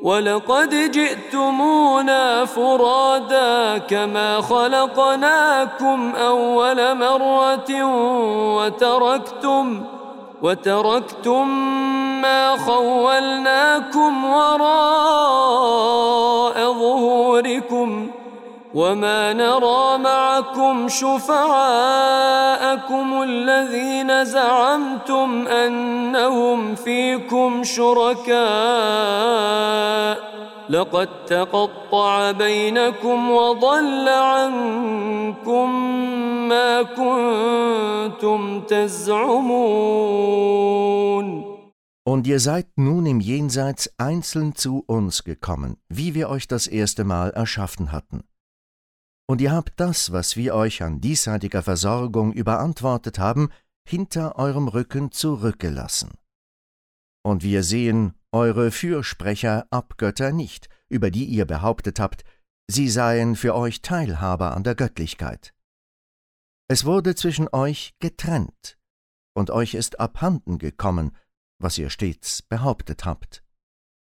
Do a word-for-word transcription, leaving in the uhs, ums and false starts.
وَلَقَدْ جِئْتُمُونَا فُرَادَى كَمَا خَلَقْنَاكُمْ أَوَّلَ مَرَّةٍ وَتَرَكْتُمْ وَتَرَكْتُمْ مَا خَوَّلْنَاكُمْ وَرَاءَ ظُهُورِكُمْ وَمَا نَرَى مَعَكُمْ شُفَعَاءَكُمُ الَّذِينَ زَعَمْتُمْ أَنَّهُمْ فِيكُمْ شُرَكَاءُ لَقَدْ تَقَطَّعَ بَيْنَكُمْ وَضَلَّ عَنكُمْ مَا كُنتُمْ تَزْعُمُونَ. Und ihr seid nun im Jenseits einzeln zu uns gekommen, wie wir euch das erste Mal erschaffen hatten. Und ihr habt das, was wir euch an diesseitiger Versorgung überantwortet haben, hinter eurem Rücken zurückgelassen. Und wir sehen eure Fürsprecher Abgötter nicht, über die ihr behauptet habt, sie seien für euch Teilhaber an der Göttlichkeit. Es wurde zwischen euch getrennt, und euch ist abhanden gekommen, was ihr stets behauptet habt.